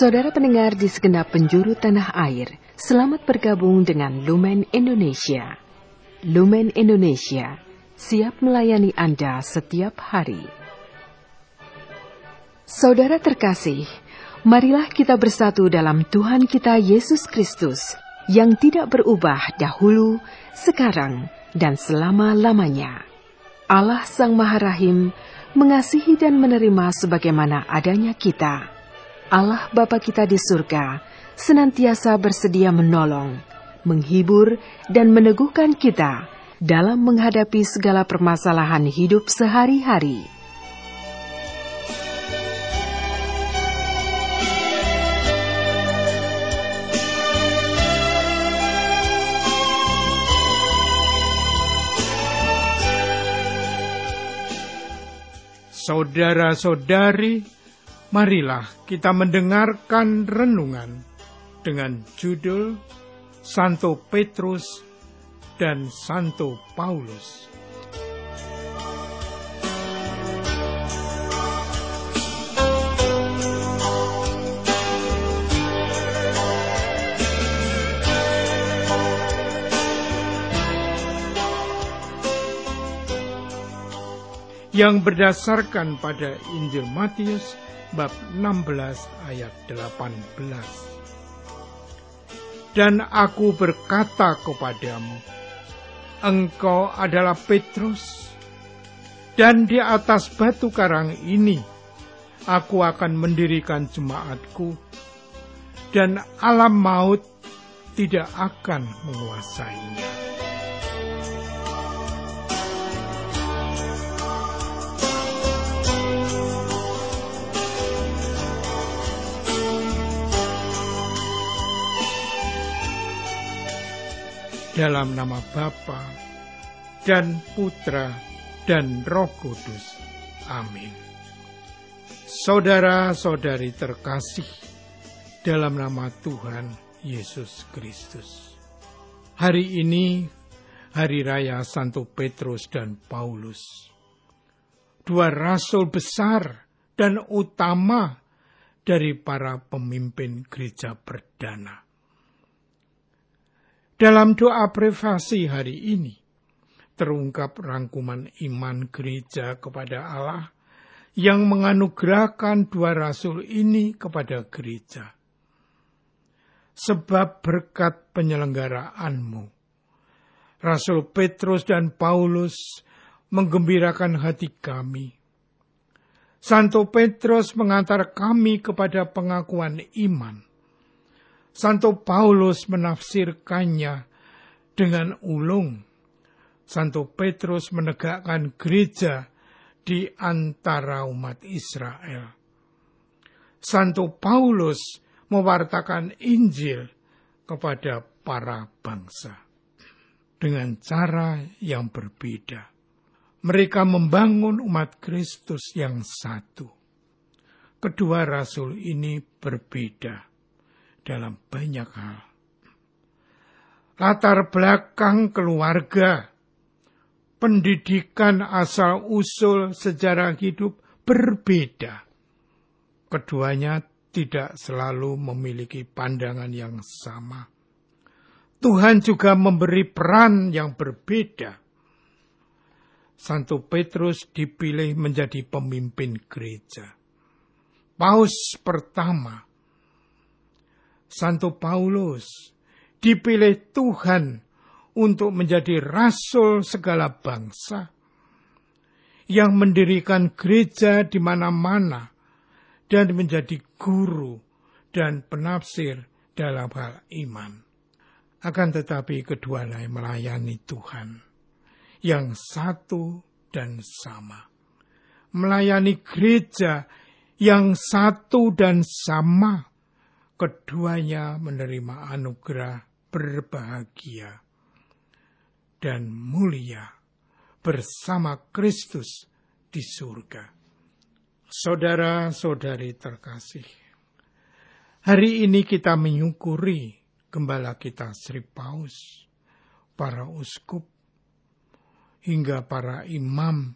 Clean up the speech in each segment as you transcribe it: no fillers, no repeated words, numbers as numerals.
Saudara pendengar di segenap penjuru tanah air, selamat bergabung dengan Lumen Indonesia. Lumen Indonesia, siap melayani Anda setiap hari. Saudara terkasih, marilah kita bersatu dalam Tuhan kita Yesus Kristus, yang tidak berubah dahulu, sekarang, dan selama-lamanya. Allah Sang Maha Rahim mengasihi dan menerima sebagaimana adanya kita. Allah Bapa kita di surga senantiasa bersedia menolong, menghibur, dan meneguhkan kita dalam menghadapi segala permasalahan hidup sehari-hari. Saudara-saudari, marilah kita mendengarkan renungan dengan judul Santo Petrus dan Santo Paulus. Yang berdasarkan pada Injil Matius bab 16 ayat 18. Dan aku berkata kepadamu, engkau adalah Petrus, dan di atas batu karang ini aku akan mendirikan jemaatku, dan alam maut tidak akan menguasainya. Dalam nama Bapa dan Putra dan Roh Kudus. Amin. Saudara-saudari terkasih, dalam nama Tuhan Yesus Kristus. Hari ini, Hari Raya Santo Petrus dan Paulus. Dua rasul besar dan utama dari para pemimpin gereja perdana. Dalam doa privasi hari ini, terungkap rangkuman iman gereja kepada Allah yang menganugerahkan dua rasul ini kepada gereja. Sebab berkat penyelenggaraanmu, Rasul Petrus dan Paulus menggembirakan hati kami. Santo Petrus mengantar kami kepada pengakuan iman. Santo Paulus menafsirkannya dengan ulung. Santo Petrus menegakkan gereja di antara umat Israel. Santo Paulus mewartakan Injil kepada para bangsa. Dengan cara yang berbeda. Mereka membangun umat Kristus yang satu. Kedua rasul ini berbeda dalam banyak hal. Latar belakang keluarga, pendidikan asal-usul sejarah hidup berbeda. Keduanya tidak selalu memiliki pandangan yang sama. Tuhan juga memberi peran yang berbeda. Santo Petrus dipilih menjadi pemimpin gereja. Paus pertama, Santo Paulus dipilih Tuhan untuk menjadi rasul segala bangsa yang mendirikan gereja di mana-mana dan menjadi guru dan penafsir dalam hal iman. Akan tetapi keduanya melayani Tuhan yang satu dan sama. Melayani gereja yang satu dan sama. Keduanya menerima anugerah berbahagia dan mulia bersama Kristus di surga. Saudara-saudari terkasih, hari ini kita menyukuri gembala kita Sri Paus, para uskup, hingga para imam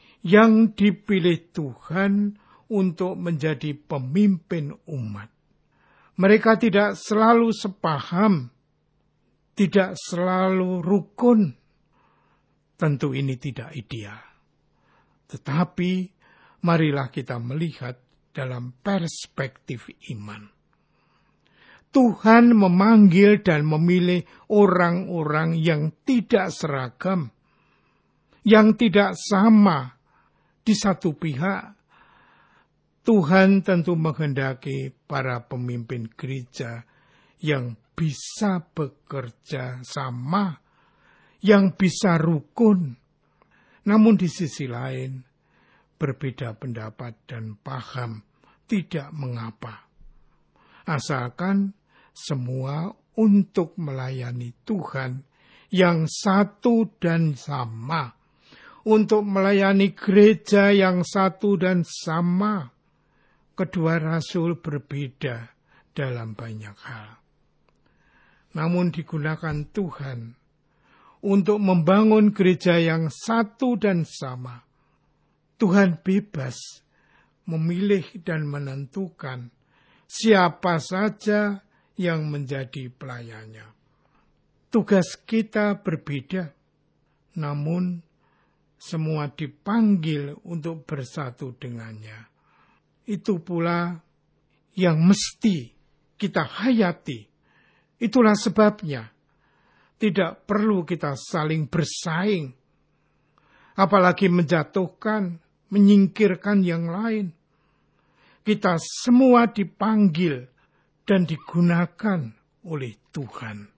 yang dipilih Tuhan untuk menjadi pemimpin umat. Mereka tidak selalu sepaham, tidak selalu rukun. Tentu ini tidak ideal. Tetapi marilah kita melihat dalam perspektif iman. Tuhan memanggil dan memilih orang-orang yang tidak seragam, yang tidak sama. Di satu pihak, Tuhan tentu menghendaki para pemimpin gereja yang bisa bekerja sama, yang bisa rukun. Namun di sisi lain, berbeda pendapat dan paham tidak mengapa. Asalkan semua untuk melayani Tuhan yang satu dan sama, untuk melayani gereja yang satu dan sama. Kedua rasul berbeda dalam banyak hal. Namun digunakan Tuhan untuk membangun gereja yang satu dan sama. Tuhan bebas memilih dan menentukan siapa saja yang menjadi pelayannya. Tugas kita berbeda, namun semua dipanggil untuk bersatu dengannya. Itu pula yang mesti kita hayati. Itulah sebabnya tidak perlu kita saling bersaing, apalagi menjatuhkan, menyingkirkan yang lain. Kita semua dipanggil dan digunakan oleh Tuhan.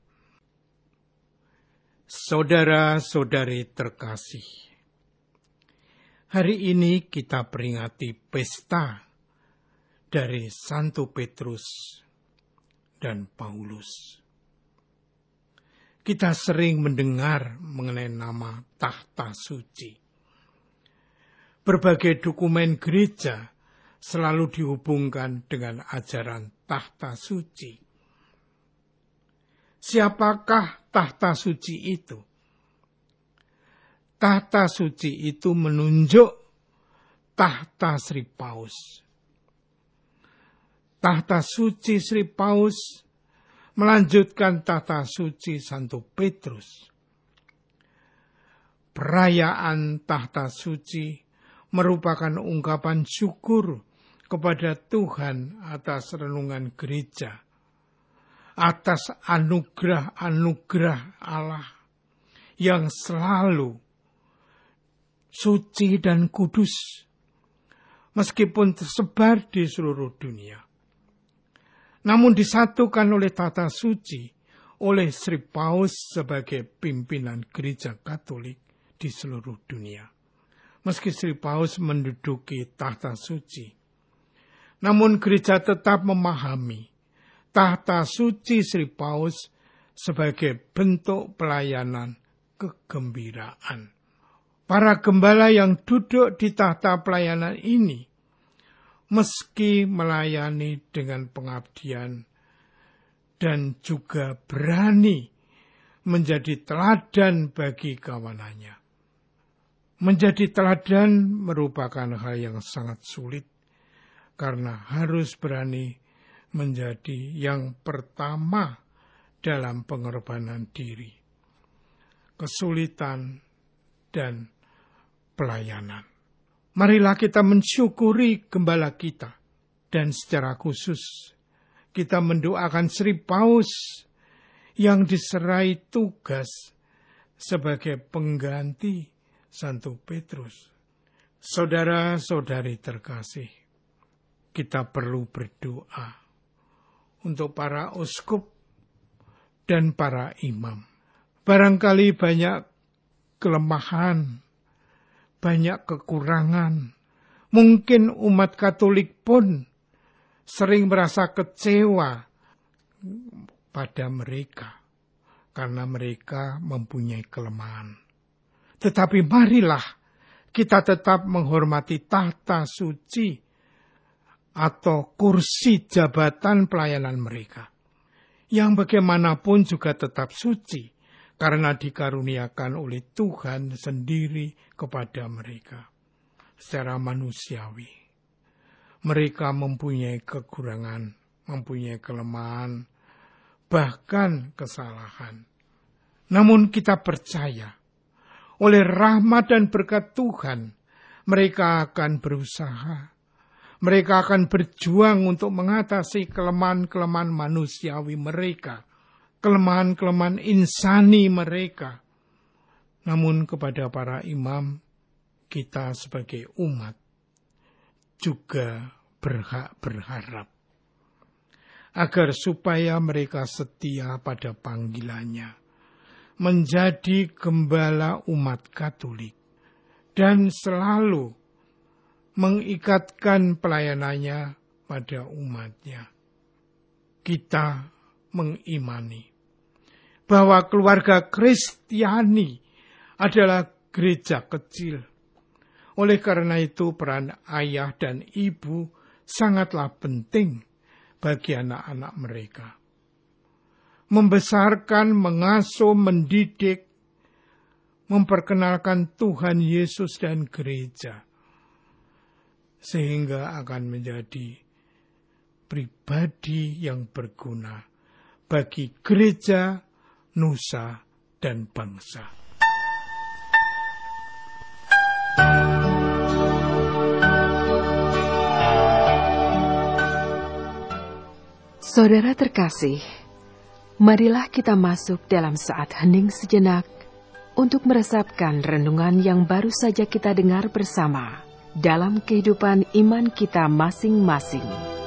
Saudara-saudari terkasih, hari ini kita peringati pesta dari Santo Petrus dan Paulus. Kita sering mendengar mengenai nama tahta suci. Berbagai dokumen gereja selalu dihubungkan dengan ajaran tahta suci. Siapakah tahta suci itu? Tahta suci itu menunjuk tahta Sri Paus. Tahta suci Sri Paus melanjutkan tahta suci Santo Petrus. Perayaan tahta suci merupakan ungkapan syukur kepada Tuhan atas renungan gereja, atas anugerah-anugerah Allah yang selalu suci dan kudus, meskipun tersebar di seluruh dunia. Namun disatukan oleh tahta suci, oleh Sri Paus sebagai pimpinan gereja Katolik di seluruh dunia. Meski Sri Paus menduduki tahta suci, namun gereja tetap memahami tahta suci Sri Paus sebagai bentuk pelayanan kegembiraan. Para gembala yang duduk di tahta pelayanan ini, meski melayani dengan pengabdian dan juga berani menjadi teladan bagi kawanannya. Menjadi teladan merupakan hal yang sangat sulit, karena harus berani menjadi yang pertama dalam pengorbanan diri, kesulitan, dan pelayanan. Marilah kita mensyukuri gembala kita, dan secara khusus kita mendoakan Sri Paus yang diserai tugas sebagai pengganti Santo Petrus. Saudara-saudari terkasih, kita perlu berdoa untuk para uskup dan para imam. Barangkali banyak kelemahan, banyak kekurangan. Mungkin umat Katolik pun sering merasa kecewa pada mereka, karena mereka mempunyai kelemahan. Tetapi marilah kita tetap menghormati tahta suci atau kursi jabatan pelayanan mereka, yang bagaimanapun juga tetap suci, karena dikaruniakan oleh Tuhan sendiri kepada mereka. Secara manusiawi, mereka mempunyai kekurangan mempunyai kelemahan, bahkan kesalahan. Namun kita percaya, oleh rahmat dan berkat Tuhan, mereka akan berusaha. Mereka akan berjuang untuk mengatasi kelemahan-kelemahan manusiawi mereka, kelemahan-kelemahan insani mereka. Namun kepada para imam, kita sebagai umat juga berharap agar supaya mereka setia pada panggilannya, menjadi gembala umat Katolik, dan selalu mengikatkan pelayanannya pada umatnya. Kita mengimani bahwa keluarga Kristiani adalah gereja kecil. Oleh karena itu peran ayah dan ibu sangatlah penting bagi anak-anak mereka. Membesarkan, mengasuh, mendidik, memperkenalkan Tuhan Yesus dan gereja, sehingga akan menjadi pribadi yang berguna bagi gereja, nusa, dan bangsa. Saudara terkasih, marilah kita masuk dalam saat hening sejenak untuk meresapkan renungan yang baru saja kita dengar bersama dalam kehidupan iman kita masing-masing.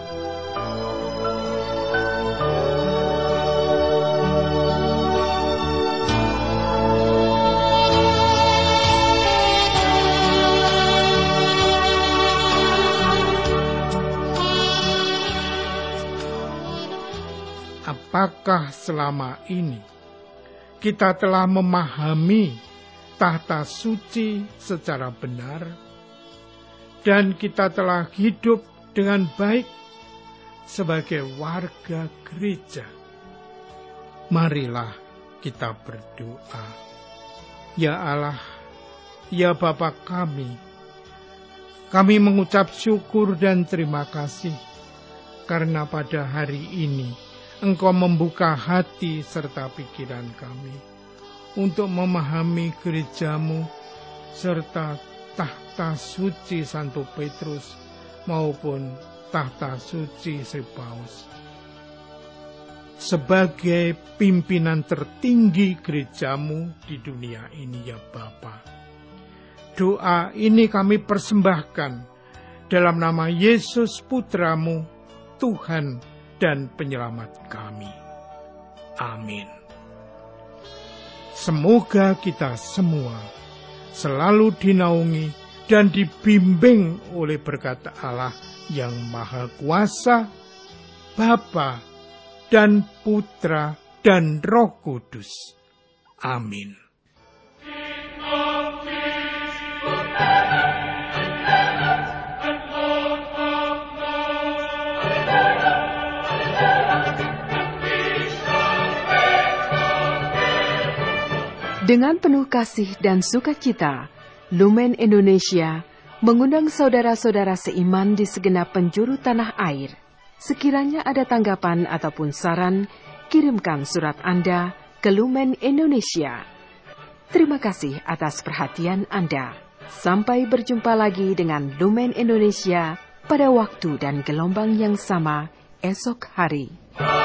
Apakah selama ini kita telah memahami tahta suci secara benar dan kita telah hidup dengan baik sebagai warga gereja? Marilah kita berdoa. Ya Allah, ya Bapa kami mengucap syukur dan terima kasih karena pada hari ini Engkau membuka hati serta pikiran kami untuk memahami gerejamu serta tahta suci Santo Petrus maupun tahta suci Sri Paus. Sebagai pimpinan tertinggi gerejamu di dunia ini ya Bapa, doa ini kami persembahkan dalam nama Yesus Putramu, Tuhan dan penyelamat kami. Amin. Semoga kita semua selalu dinaungi dan dibimbing oleh berkat Allah yang Maha Kuasa, Bapa dan Putra dan Roh Kudus. Amin. Dengan penuh kasih dan sukacita, Lumen Indonesia mengundang saudara-saudara seiman di segenap penjuru tanah air. Sekiranya ada tanggapan ataupun saran, kirimkan surat Anda ke Lumen Indonesia. Terima kasih atas perhatian Anda. Sampai berjumpa lagi dengan Lumen Indonesia pada waktu dan gelombang yang sama esok hari.